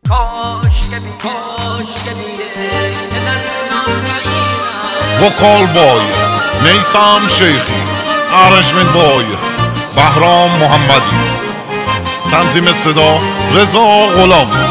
وکال بای میثم شیخی، ارنجمنت بای بهرام محمدی، تنظیم صدا رضا غلامی.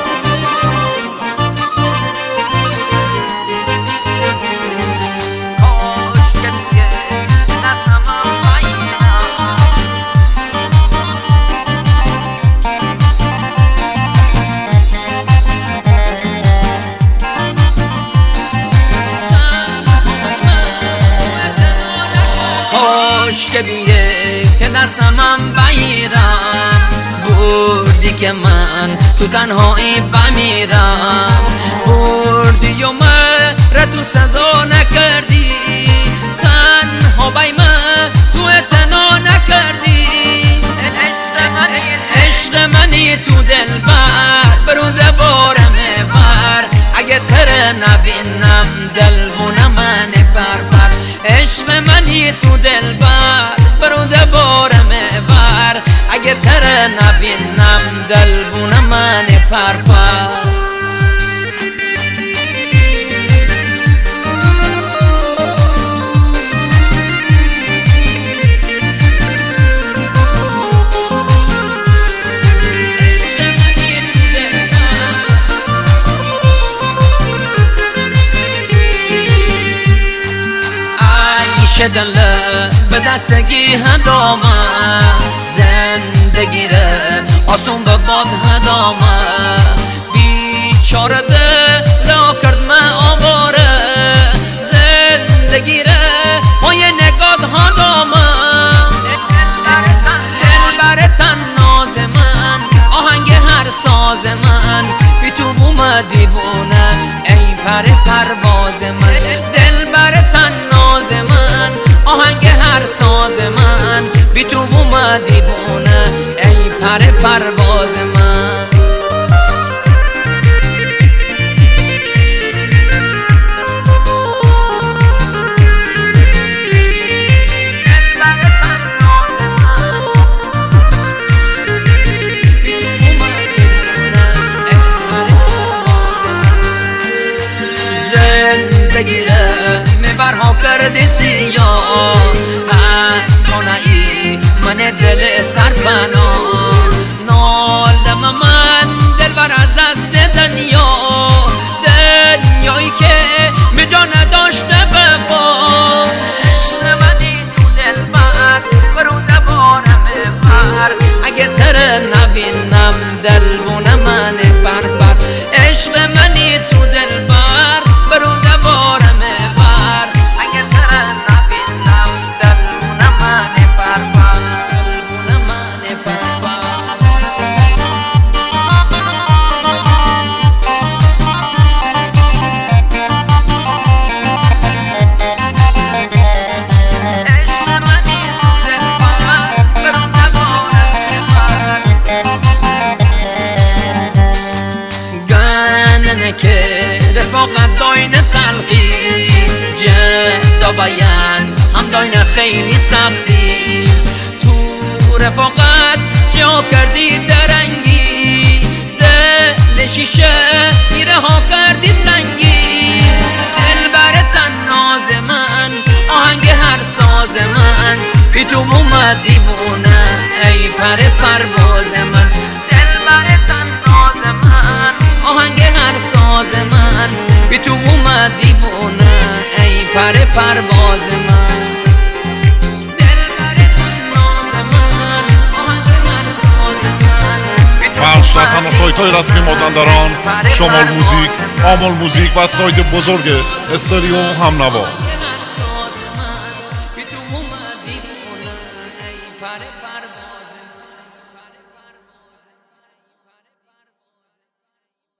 که بیه که دستمم بگیرم، بردی که من تو تنهایی بمیرم، بردی و من تو صدا نکردی، تنها بی من تو اعتنا نکردی. عشق منی تو دل برونده بارم بر، اگه تره نبینم دلبونه من بر. عشق منی تو دل برونده بارم بر، اگه تره نبینم دلبونه من پر. دل به دستگی هدامه، زندگی ره آسون به باد هدامه، بیچاره دل را کرد من آواره، زندگی ره های نگاد هدامه. دل بر تن ناز من، آهنگ هر ساز من، بی تو بوم دیوونه ای پر پرواز من. دل بر تن ناز من، آهنگ هر ساز من، بی تو بوم دیوونه ای پر پرواز من. زندگی را میبرها کردی سیاه، ای من دل سرپنا، نالدم من دل بر از دست دنیا، دنیایی که می جا نداشته وفا. عشق منی تو دل برونده بارم بر، اگه تره نبینم دلبونه من پر. عشق منی تو دل برونده بارم بر، اگه تره نبینم دلبونه من پر. که رفاقت داین تلخی، جدا بیان هم داین خیلی سختی، تو رفاقت جا کردی درنگی، دل شیشه ایره ها کردی سنگی. دل بر تن ناز من، آهنگ هر ساز من، بی تو بوم دیوونه ای پر پرواز من. دل بر تن ناز من، آهنگ هر ساز من، بی تو بوم دیوونه ای پر پرواز من. پخش در تمام سایت‌های رسمی مازندران، شمال موزیک، آمل موزیک و سایت بزرگ استریو همنوا.